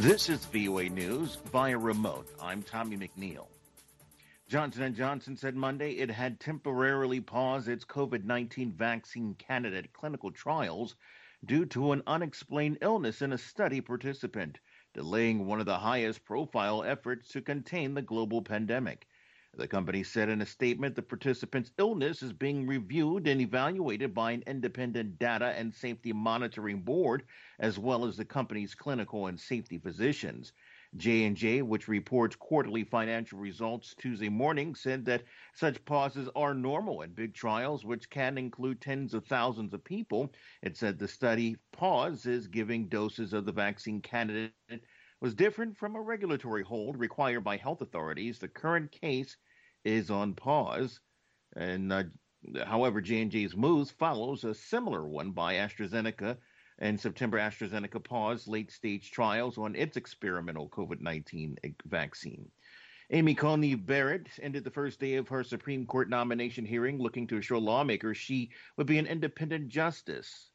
This is VOA News via remote. I'm Tommy McNeil. Johnson & Johnson said Monday it had temporarily paused its COVID-19 vaccine candidate clinical trials due to an unexplained illness in a study participant, delaying one of the highest profile efforts to contain the global pandemic. The company said in a statement the participant's illness is being reviewed and evaluated by an independent data and safety monitoring board, as well as the company's clinical and safety physicians. J&J, which reports quarterly financial results Tuesday morning, said that such pauses are normal in big trials, which can include tens of thousands of people. It said the study pause is giving doses of the vaccine candidate was different from a regulatory hold required by health authorities. The current case is on pause, and however, J&J's moves follows a similar one by AstraZeneca. In September, AstraZeneca paused late-stage trials on its experimental COVID-19 vaccine. Amy Coney Barrett ended the first day of her Supreme Court nomination hearing, looking to assure lawmakers she would be an independent justice.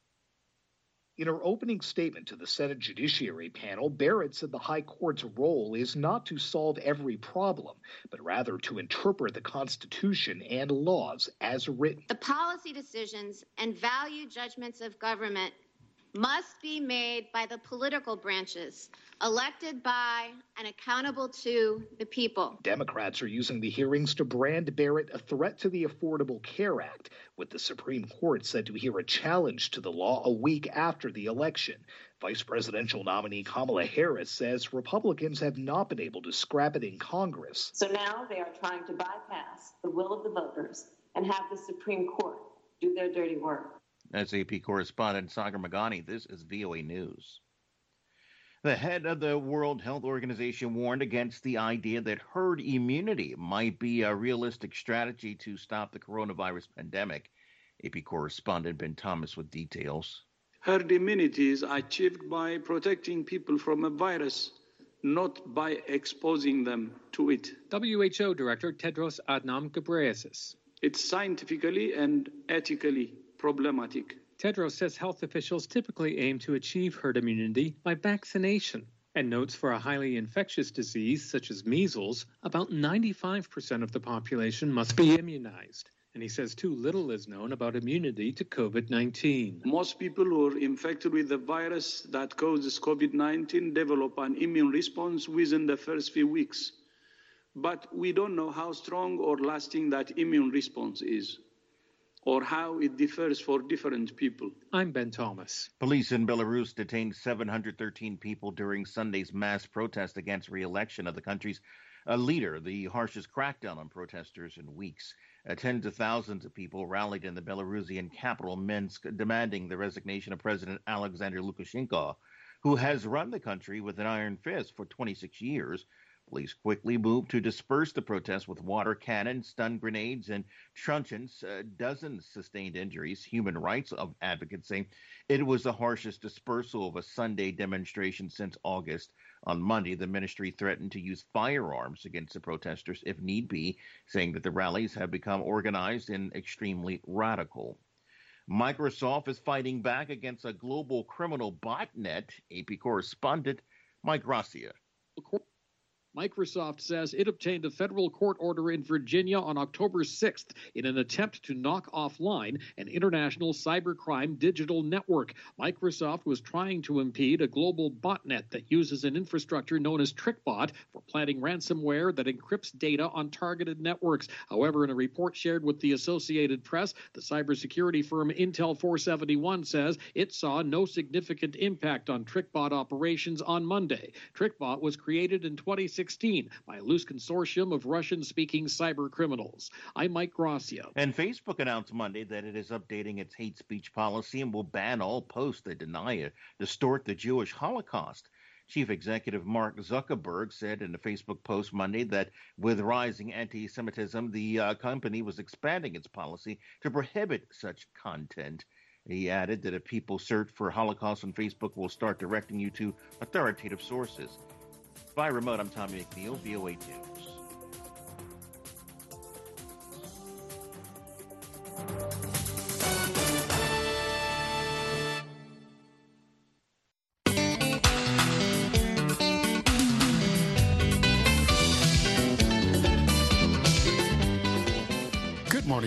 In her opening statement to the Senate Judiciary Panel, Barrett said the High Court's role is not to solve every problem, but rather to interpret the Constitution and laws as written. The policy decisions and value judgments of government must be made by the political branches, elected by and accountable to the people. Democrats are using the hearings to brand Barrett a threat to the Affordable Care Act, with the Supreme Court said to hear a challenge to the law a week after the election. Vice presidential nominee Kamala Harris says Republicans have not been able to scrap it in Congress. So now they are trying to bypass the will of the voters and have the Supreme Court do their dirty work. That's AP correspondent Sagar Magani. This is VOA News. The head of the World Health Organization warned against the idea that herd immunity might be a realistic strategy to stop the coronavirus pandemic. AP correspondent Ben Thomas with details. Herd immunity is achieved by protecting people from a virus, not by exposing them to it. WHO Director Tedros Adhanom Ghebreyesus. It's scientifically and ethically problematic. Tedros says health officials typically aim to achieve herd immunity by vaccination, and notes for a highly infectious disease such as measles, about 95% of the population must be immunized. And he says too little is known about immunity to COVID-19. Most people who are infected with the virus that causes COVID-19 develop an immune response within the first few weeks. But we don't know how strong or lasting that immune response is, or how it differs for different people. I'm Ben Thomas. Police in Belarus detained 713 people during Sunday's mass protest against re-election of the country's leader, the harshest crackdown on protesters in weeks. Tens of thousands of people rallied in the Belarusian capital, Minsk, demanding the resignation of President Alexander Lukashenko, who has run the country with an iron fist for 26 years. Police quickly moved to disperse the protests with water cannons, stun grenades, and truncheons. Dozens sustained injuries. Human rights advocates say it was the harshest dispersal of a Sunday demonstration since August. On Monday, the ministry threatened to use firearms against the protesters if need be, saying that the rallies have become organized and extremely radical. Microsoft is fighting back against a global criminal botnet. AP correspondent Mike Gracia. Microsoft says it obtained a federal court order in Virginia on October 6th in an attempt to knock offline an international cybercrime digital network. Microsoft was trying to impede a global botnet that uses an infrastructure known as TrickBot for planting ransomware that encrypts data on targeted networks. However, in a report shared with the Associated Press, the cybersecurity firm Intel 471 says it saw no significant impact on TrickBot operations on Monday. TrickBot was created in 2016 by a loose consortium of Russian-speaking cyber criminals. I'm Mike Gracia. And Facebook announced Monday that it is updating its hate speech policy and will ban all posts that deny or distort the Jewish Holocaust. Chief Executive Mark Zuckerberg said in a Facebook post Monday that with rising anti-Semitism, the company was expanding its policy to prohibit such content. He added that if people search for Holocaust on Facebook, we'll start directing you to authoritative sources. By remote, I'm Tommy McNeil, VOA News.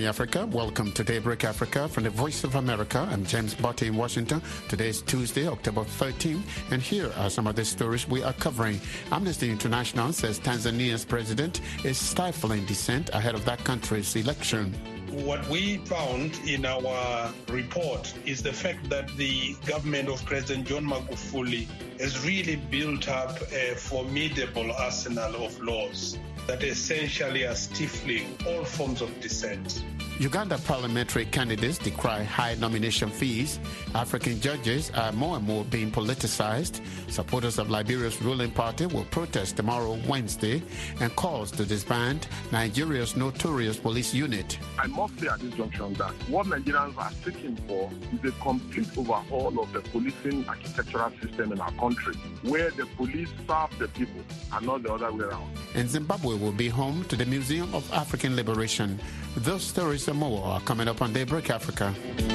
morning, Africa. Welcome to Daybreak Africa from the Voice of America. I'm James Botte in Washington. Today is Tuesday, October 13th, and here are some of the stories we are covering. Amnesty International says Tanzania's president is stifling dissent ahead of that country's election. What we found in our report is the fact that the government of President John Magufuli has really built up a formidable arsenal of laws that essentially are stifling all forms of dissent. Uganda parliamentary candidates decry high nomination fees. African judges are more and more being politicized. Supporters of Liberia's ruling party will protest tomorrow, Wednesday, and calls to disband Nigeria's notorious police unit. I must say at this junction that what Nigerians are seeking for is a complete overhaul of the policing architectural system in our country, where the police serve the people and not the other way around. And Zimbabwe will be home to the Museum of African Liberation. Those stories and more are coming up on Daybreak Africa.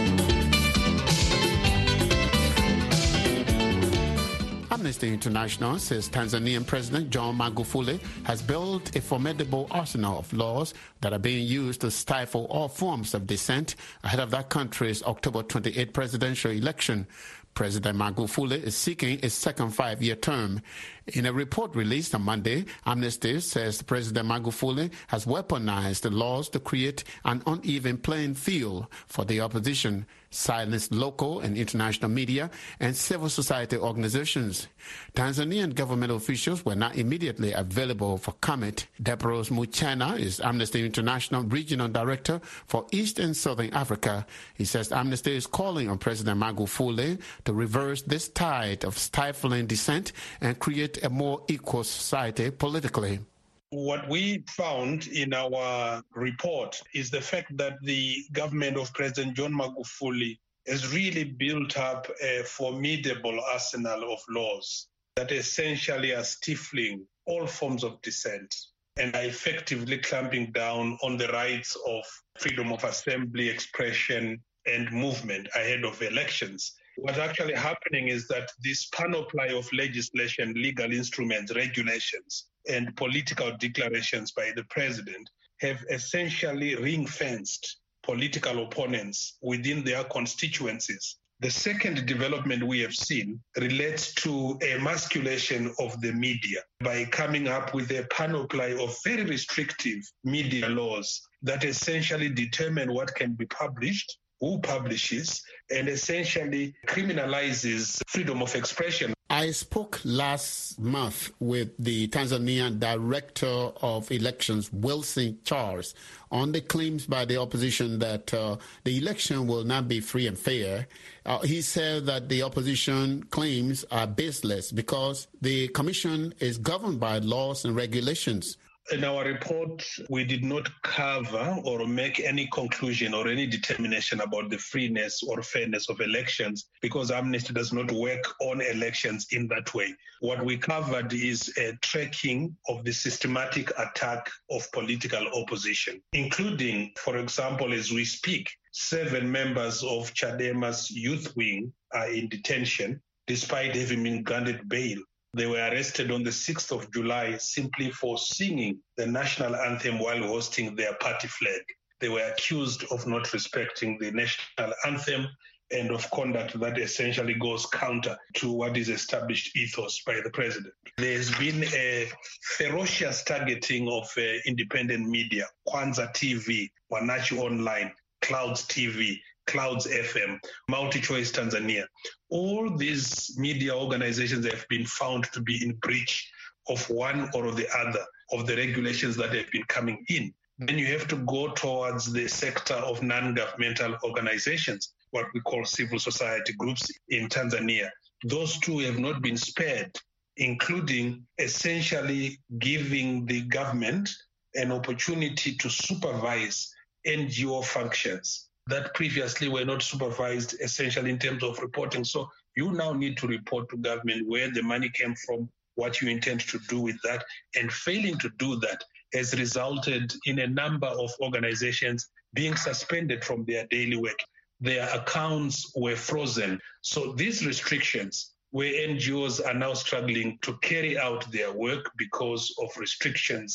Amnesty International says Tanzanian President John Magufuli has built a formidable arsenal of laws that are being used to stifle all forms of dissent ahead of that country's October 28 presidential election. President Magufuli is seeking a second 5-year term. In a report released on Monday, Amnesty says President Magufuli has weaponized the laws to create an uneven playing field for the opposition, silenced local and international media, and civil society organizations. Tanzanian government officials were not immediately available for comment. Debros Muchana is Amnesty International Regional Director for East and Southern Africa. He says Amnesty is calling on President Magufuli to reverse this tide of stifling dissent and create a more equal society politically. What we found in our report is the fact that the government of President John Magufuli has really built up a formidable arsenal of laws that essentially are stifling all forms of dissent and are effectively clamping down on the rights of freedom of assembly, expression, and movement ahead of elections. What's actually happening is that this panoply of legislation, legal instruments, regulations, and political declarations by the president have essentially ring-fenced political opponents within their constituencies. The second development we have seen relates to emasculation of the media by coming up with a panoply of very restrictive media laws that essentially determine what can be published, who publishes, and essentially criminalizes freedom of expression. I spoke last month with the Tanzanian Director of Elections, Wilson Charles, on the claims by the opposition that the election will not be free and fair. He said that the opposition claims are baseless because the commission is governed by laws and regulations. In our report, we did not cover or make any conclusion or any determination about the freeness or fairness of elections because Amnesty does not work on elections in that way. What we covered is a tracking of the systematic attack of political opposition, including, for example, as we speak, 7 members of Chadema's youth wing are in detention despite having been granted bail. They were arrested on the 6th of July simply for singing the national anthem while hosting their party flag. They were accused of not respecting the national anthem and of conduct that essentially goes counter to what is established ethos by the president. There's been a ferocious targeting of independent media, Kwanza TV, Wananchi Online, Clouds TV, Clouds FM, MultiChoice Tanzania. All these media organizations have been found to be in breach of one or the other of the regulations that have been coming in. Then you have to go towards the sector of non-governmental organizations, what we call civil society groups in Tanzania. Those too have not been spared, including essentially giving the government an opportunity to supervise NGO functions that previously were not supervised essentially in terms of reporting. So you now need to report to government where the money came from, what you intend to do with that, and failing to do that has resulted in a number of organizations being suspended from their daily work. Their accounts were frozen. So these restrictions, where NGOs are now struggling to carry out their work because of restrictions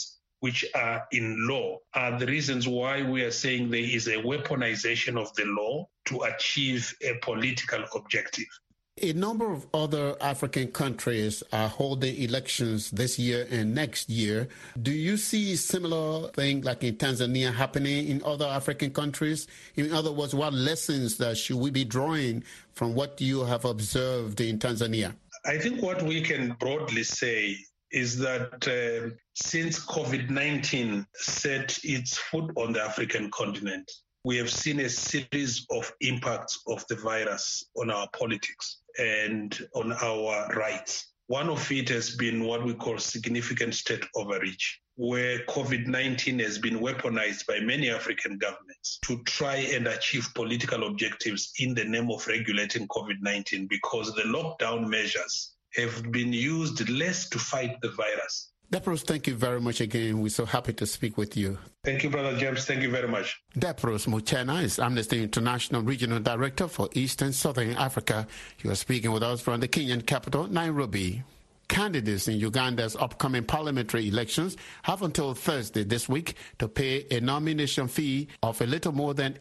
which are in law are the reasons why we are saying there is a weaponization of the law to achieve a political objective. A number of other African countries are holding elections this year and next year. Do you see similar thing like in Tanzania happening in other African countries? In other words, what lessons should we be drawing from what you have observed in Tanzania? I think what we can broadly say is that since COVID-19 set its foot on the African continent, we have seen a series of impacts of the virus on our politics and on our rights. One of it has been what we call significant state overreach, where COVID-19 has been weaponized by many African governments to try and achieve political objectives in the name of regulating COVID-19, because the lockdown measures have been used less to fight the virus. Dapros, thank you very much again. We're so happy to speak with you. Thank you, Brother James. Thank you very much. Dapros Muchena is Amnesty International Regional Director for East and Southern Africa. He was speaking with us from the Kenyan capital, Nairobi. Candidates in Uganda's upcoming parliamentary elections have until Thursday this week to pay a nomination fee of a little more than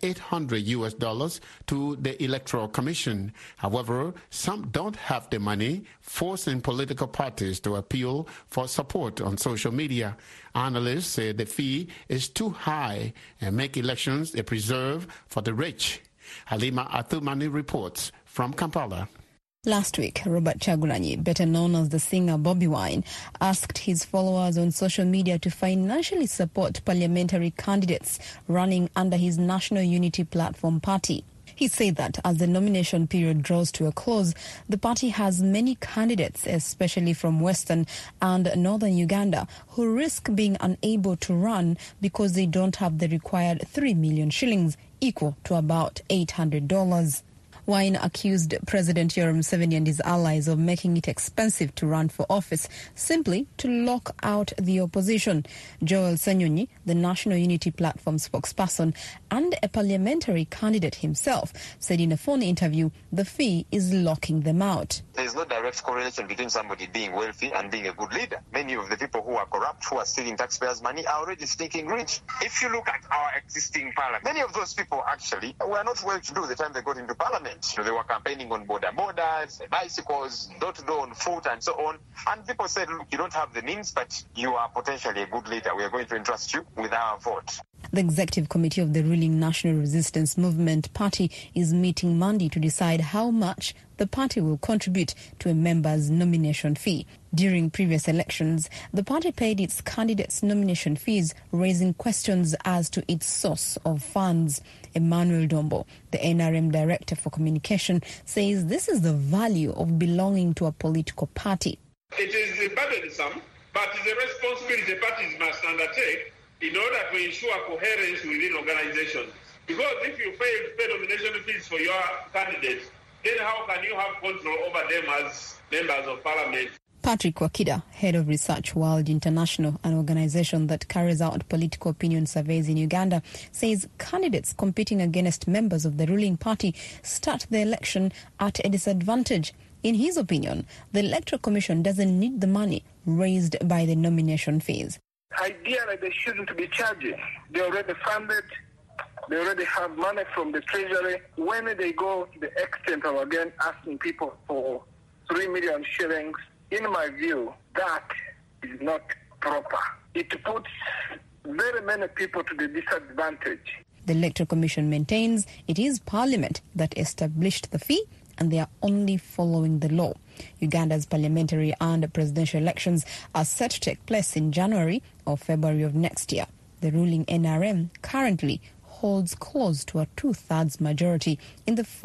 $800 to the Electoral Commission. However, some don't have the money, forcing political parties to appeal for support on social media. Analysts say the fee is too high and make elections a preserve for the rich. Halima Athumani reports from Kampala. Last week, Robert Chagulanyi, better known as the singer Bobi Wine, asked his followers on social media to financially support parliamentary candidates running under his National Unity Platform party. He said that as the nomination period draws to a close, the party has many candidates, especially from Western and Northern Uganda, who risk being unable to run because they don't have the required 3 million shillings, equal to about $800. Wine accused President Yoweri Museveni and his allies of making it expensive to run for office simply to lock out the opposition. Joel Sanyonyi, the National Unity Platform spokesperson and a parliamentary candidate himself, said in a phone interview the fee is locking them out. There is no direct correlation between somebody being wealthy and being a good leader. Many of the people who are corrupt, who are stealing taxpayers' money, are already stinking rich. If you look at our existing parliament, many of those people actually were not well to do the time they got into parliament. They were campaigning on borders, bicycles, door-to-door on foot, and so on. And people said, look, you don't have the means, but you are potentially a good leader. We are going to entrust you with our vote. The executive committee of the ruling National Resistance Movement Party is meeting Monday to decide how much the party will contribute to a member's nomination fee. During previous elections, the party paid its candidates' nomination fees, raising questions as to its source of funds. Emmanuel Dombo, the NRM Director for Communication, says this is the value of belonging to a political party. It is burdensome, but it's a responsibility parties must undertake in order to ensure coherence within organizations. Because if you fail to pay nomination fees for your candidates, then how can you have control over them as members of parliament? Patrick Wakida, head of Research World International, an organization that carries out political opinion surveys in Uganda, says candidates competing against members of the ruling party start the election at a disadvantage. In his opinion, the Electoral Commission doesn't need the money raised by the nomination fees. Ideally, they shouldn't be charging. They're already funded. They already have money from the Treasury. When they go to the extent of, again, asking people for 3 million shillings, in my view, that is not proper. It puts very many people to the disadvantage. The Electoral Commission maintains it is Parliament that established the fee and they are only following the law. Uganda's parliamentary and presidential elections are set to take place in January or February of next year. The ruling NRM currently holds close to a 2/3 majority in the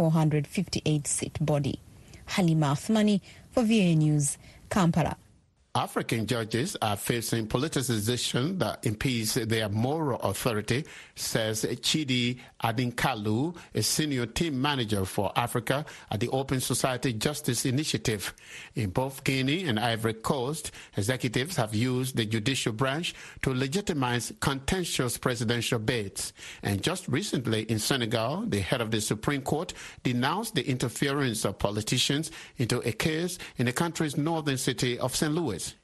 458-seat body. Halima Athmani for VOA News, Kampala. African judges are facing politicization that impedes their moral authority, says Chidi Adinkalu, a senior team manager for Africa at the Open Society Justice Initiative. In both Guinea and Ivory Coast, executives have used the judicial branch to legitimize contentious presidential bids. And just recently in Senegal, the head of the Supreme Court denounced the interference of politicians into a case in the country's northern city of St. Louis.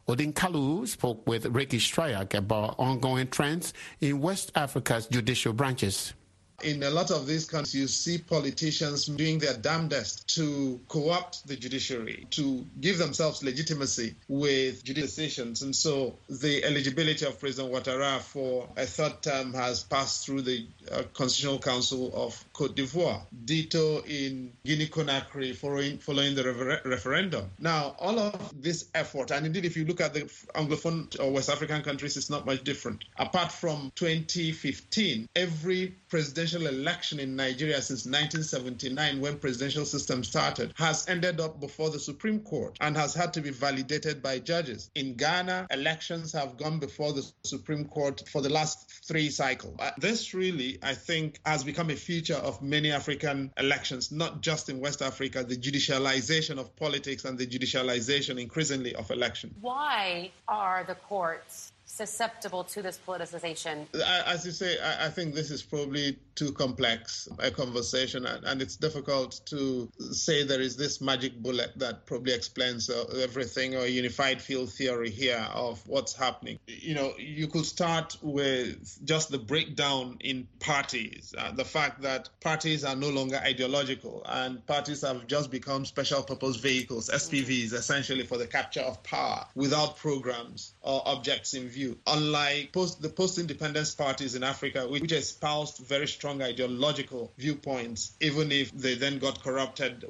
Odin Kalu spoke with Ricky Strayak about ongoing trends in West Africa's judicial branches. In a lot of these countries, you see politicians doing their damnedest to co-opt the judiciary, to give themselves legitimacy with judicial decisions. And so the eligibility of President Ouattara for a third term has passed through the Constitutional Council of Cote d'Ivoire. Ditto in Guinea-Conakry following the referendum. Now, all of this effort, and indeed if you look at the Anglophone or West African countries, it's not much different. Apart from 2015, every presidential election in Nigeria since 1979, when presidential system started, has ended up before the Supreme Court and has had to be validated by judges. In Ghana, elections have gone before the Supreme Court for the last 3 cycles. This really, I think, has become a feature of many African elections, not just in West Africa, the judicialization of politics and the judicialization increasingly of elections. Why are the courts susceptible to this politicization? As you say, I think this is probably too complex a conversation, and it's difficult to say there is this magic bullet that probably explains everything, or a unified field theory here of what's happening. You know, you could start with just the breakdown in parties, the fact that parties are no longer ideological, and parties have just become special purpose vehicles, SPVs, essentially for the capture of power without programs or objects in view. Unlike the post-independence parties in Africa, which espoused very strong ideological viewpoints, even if they then got corrupted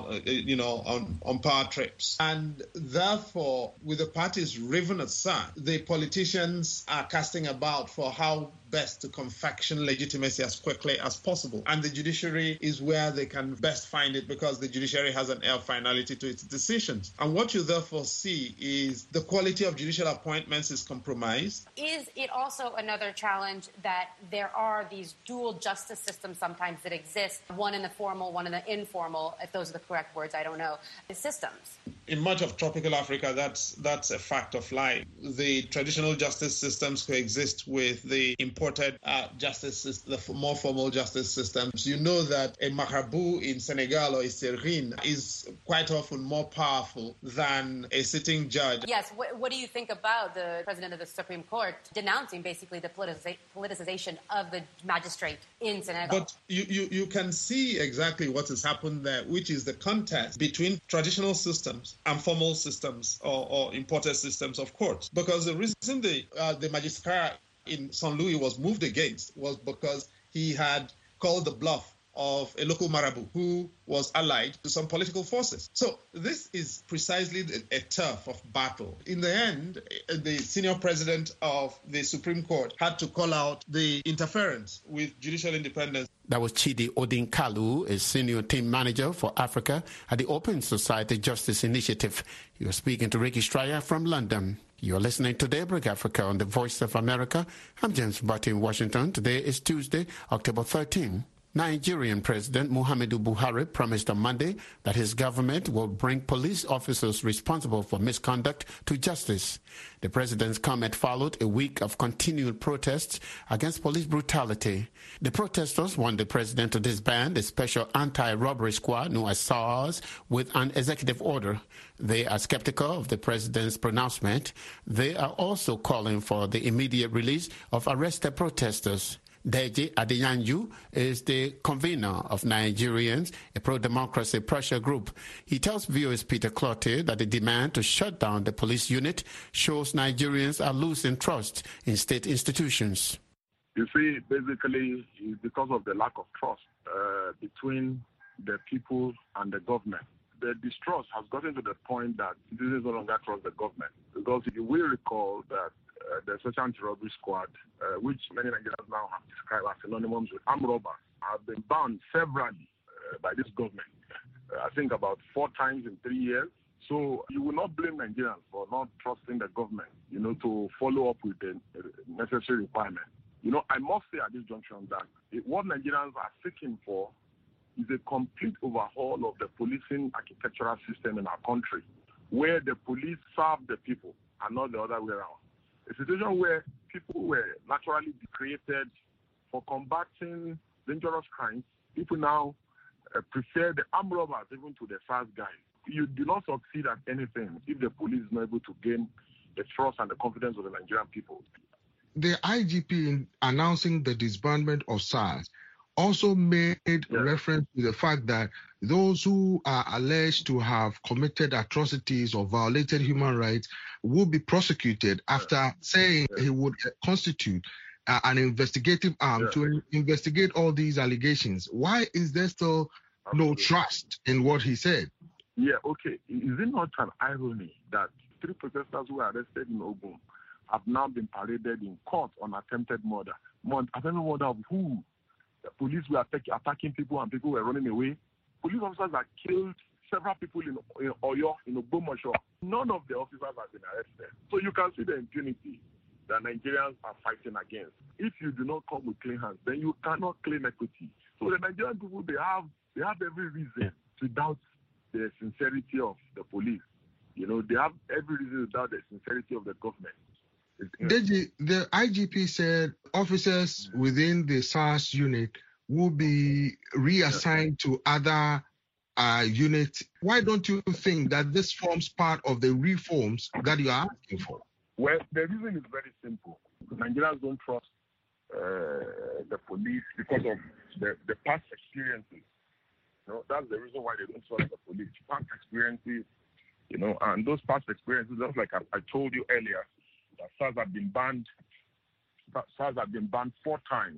on power trips. And therefore, with the parties riven aside, the politicians are casting about for how best to confection legitimacy as quickly as possible. And the judiciary is where they can best find it, because the judiciary has an air of finality to its decisions. And what you therefore see is the quality of judicial appointments is compromised. Is it also another challenge that there are these dual justice systems sometimes that exist, one in the formal, one in the informal, if those are the correct words, I don't know, systems? In much of tropical Africa, that's a fact of life. The traditional justice systems coexist with the imported justice, the more formal justice systems. You know that a marabout in Senegal or a Serine is quite often more powerful than a sitting judge. Yes. What do you think about the president of the Supreme Court denouncing basically the politicization of the magistrate in Senegal? But you can see exactly what has happened there, which is the contest between traditional systems and formal systems or imported systems of courts. Because the reason the magistrat in St. Louis was moved against was because he had called the bluff of a local marabout who was allied to some political forces. So this is precisely a turf of battle. In the end, the senior president of the Supreme Court had to call out the interference with judicial independence. That was Chidi Odin Kalu, a senior team manager for Africa at the Open Society Justice Initiative. You are speaking to Ricky Stryer from London. You are listening to Daybreak Africa on the Voice of America. I'm James Butt in Washington. Today is Tuesday, October 13. Nigerian President Muhammadu Buhari promised on Monday that his government will bring police officers responsible for misconduct to justice. The president's comment followed a week of continued protests against police brutality. The protesters want the president to disband the special anti-robbery squad known as SARS with an executive order. They are skeptical of the president's pronouncement. They are also calling for the immediate release of arrested protesters. Deji Adeyanju is the convener of Nigerians, a pro-democracy pressure group. He tells VOA's Peter Clottey that the demand to shut down the police unit shows Nigerians are losing trust in state institutions. You see, basically, it's because of the lack of trust between the people and the government. The distrust has gotten to the point that citizens no longer trust the government. Because you will recall that the Special Anti-Robbery Squad, which many Nigerians now have described as synonymous with armed robbers, have been banned severally by this government. I think about 4 times in 3 years. So you will not blame Nigerians for not trusting the government, to follow up with the necessary requirements. I must say at this junction that what Nigerians are seeking for is a complete overhaul of the policing architectural system in our country, where the police serve the people and not the other way around. A situation where people were naturally created for combating dangerous crimes. People now prefer the armed robbers even to the fast guys. You do not succeed at anything if the police is not able to gain the trust and the confidence of the Nigerian people. The IGP, in announcing the disbandment of SARS, also made reference to the fact that those who are alleged to have committed atrocities or violated human rights will be prosecuted, after saying he would constitute an investigative arm to investigate all these allegations. Why is there still no trust in what he said? Yeah, okay. Is it not an irony that 3 protesters who were arrested in Ogun have now been paraded in court on attempted murder? Attempted murder of who? The police were attacking people and people were running away. Police officers have killed several people in Oyo, in Ogbomoso. None of the officers have been arrested. So you can see the impunity that Nigerians are fighting against. If you do not come with clean hands, then you cannot claim equity. So the Nigerian people, they have every reason to doubt the sincerity of the police. You know, they have every reason to doubt the sincerity of the government. Deji, the IGP said officers within the SARS unit will be reassigned to other units. Why don't you think that this forms part of the reforms that you are asking for? Well, the reason is very simple. Nigerians don't trust the police because of the past experiences. You know, that's the reason why they don't trust the police. Past experiences, you know, and those past experiences, just like I told you earlier, that SARS have been banned. SARS have been banned 4 times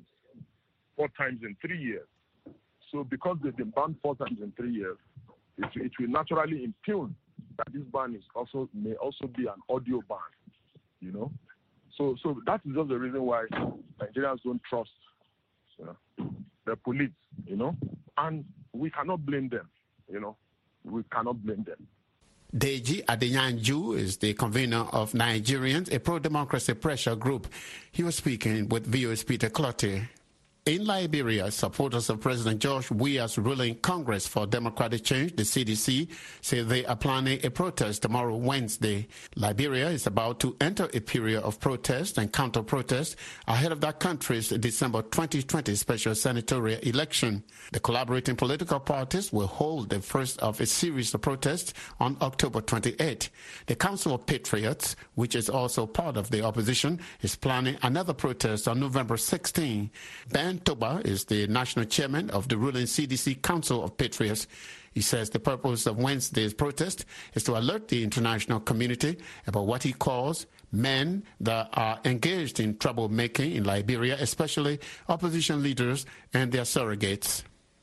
in 3 years. So because they've been banned 4 times in 3 years, it will naturally impugn that this ban may also be an audio ban. You know, so that is just the reason why Nigerians don't trust, you know, the police. You know, and we cannot blame them. You know, we cannot blame them. Deji Adeyanju is the convener of Nigerians, a pro-democracy pressure group. He was speaking with VOA's Peter Clottey. In Liberia, supporters of President George Weah's ruling Congress for Democratic Change, the CDC, say they are planning a protest tomorrow, Wednesday. Liberia is about to enter a period of protest and counter-protest ahead of that country's December 2020 special senatorial election. The collaborating political parties will hold the first of a series of protests on October 28. The Council of Patriots, which is also part of the opposition, is planning another protest on November 16. Ben Toba is the national chairman of the ruling CDC Council of Patriots. He says the purpose of Wednesday's protest is to alert the international community about what he calls men that are engaged in troublemaking in Liberia, especially opposition leaders and their surrogates.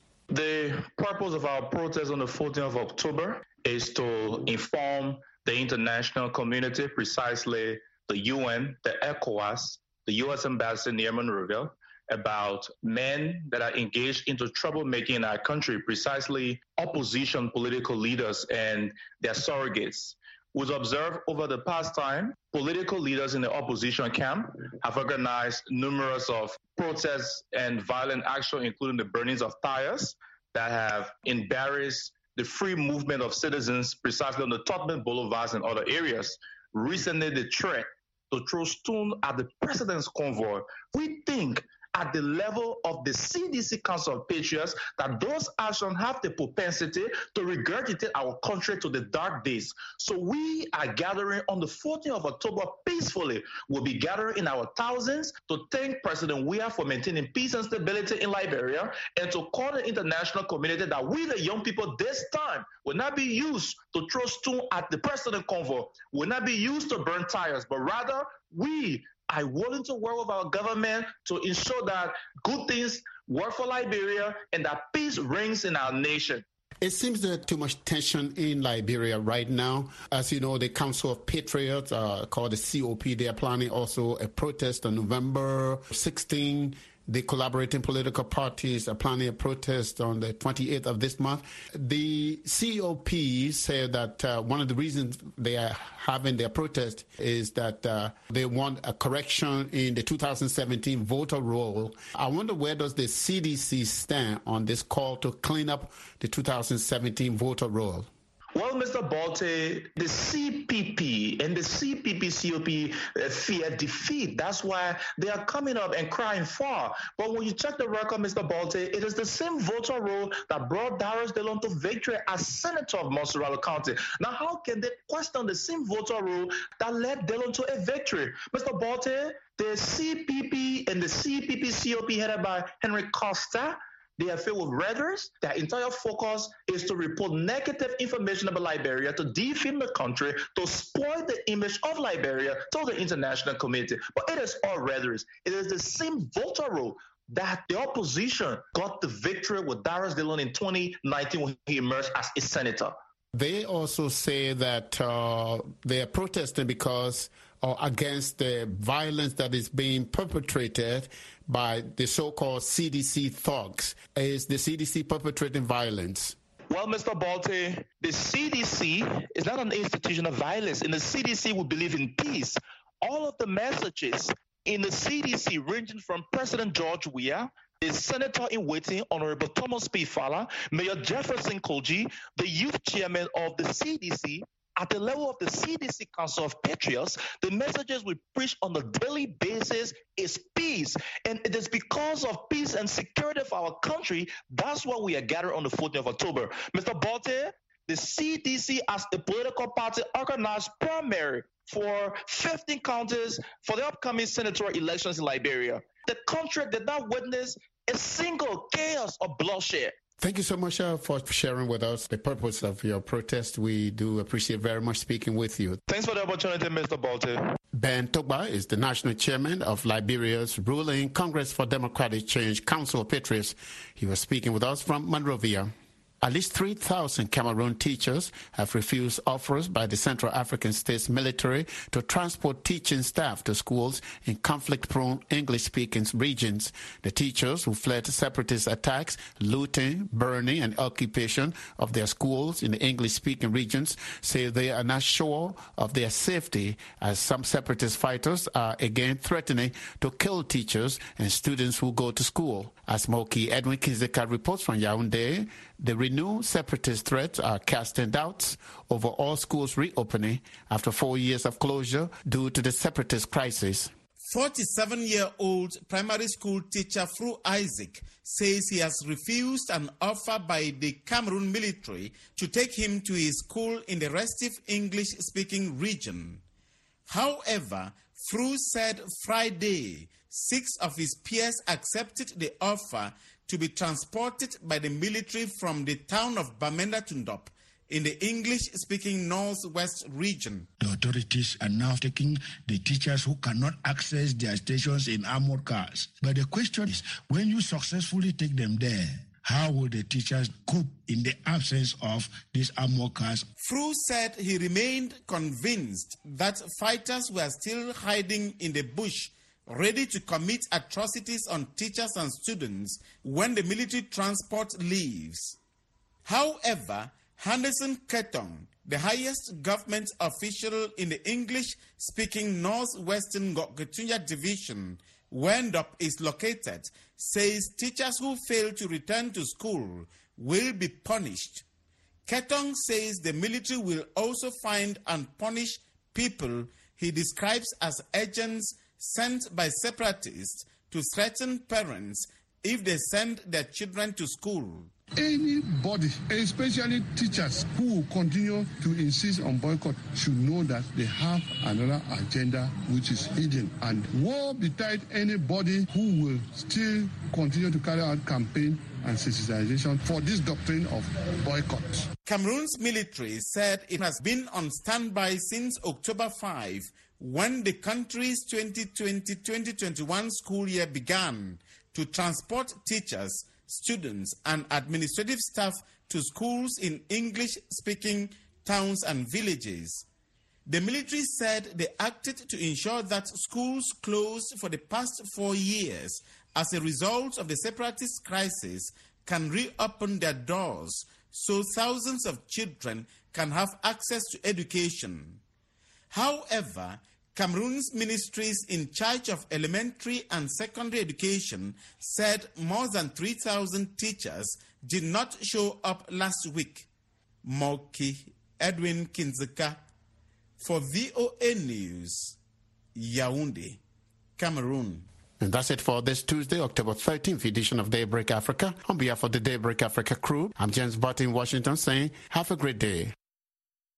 The purpose of our protest on the 14th of October is to inform the international community, precisely the UN, the ECOWAS, the U.S. Ambassador Near Monrovia, about men that are engaged into troublemaking in our country, precisely opposition political leaders and their surrogates. We've observed over the past time, political leaders in the opposition camp have organized numerous of protests and violent action, including the burnings of tires that have embarrassed the free movement of citizens precisely on the Tubman Boulevards and other areas. Recently, the threat to throw stone at the president's convoy. We think at the level of the CDC Council of Patriots that those actions have the propensity to regurgitate our country to the dark days. So we are gathering on the 14th of October peacefully. We'll be gathering in our thousands to thank President Weah for maintaining peace and stability in Liberia, and to call the international community that we, the young people, this time will not be used to throw stone at the president convoy, will not be used to burn tires, but rather we are willing to work with our government to ensure that good things work for Liberia and that peace reigns in our nation. It seems there's too much tension in Liberia right now. As you know, the Council of Patriots, called the COP, they are planning also a protest on November 16. The collaborating political parties are planning a protest on the 28th of this month. The COP said that one of the reasons they are having their protest is that they want a correction in the 2017 voter roll. I wonder, where does the CDC stand on this call to clean up the 2017 voter roll? Well, Mr. Bolte, the CPP and the CPP-COP fear defeat. That's why they are coming up and crying foul. But when you check the record, Mr. Bolte, it is the same voter roll that brought Darius Dillon to victory as Senator of Montserrat County. Now, how can they question the same voter roll that led Dillon to a victory? Mr. Bolte, the CPP and the CPP-COP headed by Henry Costa, they are filled with rhetoric. Their entire focus is to report negative information about Liberia, to defame the country, to spoil the image of Liberia to the international community. But it is all rhetoric. It is the same voter roll that the opposition got the victory with Darius Dillon in 2019 when he emerged as a senator. They also say that they are protesting because or against the violence that is being perpetrated by the so-called CDC thugs. Is the CDC perpetrating violence? Well, Mr. Bolte, the CDC is not an institution of violence. In the CDC, we believe in peace. All of the messages in the CDC, ranging from President George Weah, the Senator in Waiting, Honorable Thomas P. Fowler, Mayor Jefferson Koji, the youth chairman of the CDC, at the level of the CDC Council of Patriots, the messages we preach on a daily basis is peace. And it is because of peace and security of our country, that's why we are gathered on the 14th of October. Mr. Bolte, the CDC as a political party organized primary for 15 counties for the upcoming senatorial elections in Liberia. The country did not witness a single chaos or bloodshed. Thank you so much for sharing with us the purpose of your protest. We do appreciate very much speaking with you. Thanks for the opportunity, Mr. Bolte. Ben Togba is the national chairman of Liberia's ruling Congress for Democratic Change Council of Patriots. He was speaking with us from Monrovia. At least 3,000 Cameroon teachers have refused offers by the Central African States military to transport teaching staff to schools in conflict-prone English-speaking regions. The teachers who fled separatist attacks, looting, burning, and occupation of their schools in the English-speaking regions say they are not sure of their safety, as some separatist fighters are again threatening to kill teachers and students who go to school. As Moki Edwin Kinzeka reports from Yaoundé, the renewed separatist threats are casting doubts over all schools reopening after 4 years of closure due to the separatist crisis. 47-year-old primary school teacher Fru Isaac says he has refused an offer by the Cameroon military to take him to his school in the restive English-speaking region. However, Fru said Friday 6 of his peers accepted the offer to be transported by the military from the town of Bamenda Tundop in the English-speaking northwest region. The authorities are now taking the teachers who cannot access their stations in armored cars. But the question is, when you successfully take them there, how will the teachers cope in the absence of these armored cars? Fru said he remained convinced that fighters were still hiding in the bush, ready to commit atrocities on teachers and students when the military transport leaves. However, Henderson Ketong, the highest government official in the English-speaking northwestern Goketunya division, where Ndop is located, says teachers who fail to return to school will be punished. Ketong says the military will also find and punish people he describes as agents sent by separatists to threaten parents if they send their children to school. Anybody, especially teachers who will continue to insist on boycott, should know that they have another agenda which is hidden. And woe betide anybody who will still continue to carry out campaign and sensitization for this doctrine of boycott. Cameroon's military said it has been on standby since October 5, when the country's 2020-2021 school year began, to transport teachers, students, and administrative staff to schools in English-speaking towns and villages. The military said they acted to ensure that schools closed for the past 4 years as a result of the separatist crisis can reopen their doors so thousands of children can have access to education. However, Cameroon's ministries in charge of elementary and secondary education said more than 3,000 teachers did not show up last week. Moki Edwin Kinzeka for VOA News, Yaoundé, Cameroon. And that's it for this Tuesday, October 13th edition of Daybreak Africa. On behalf of the Daybreak Africa crew, I'm James Butt in Washington saying, have a great day.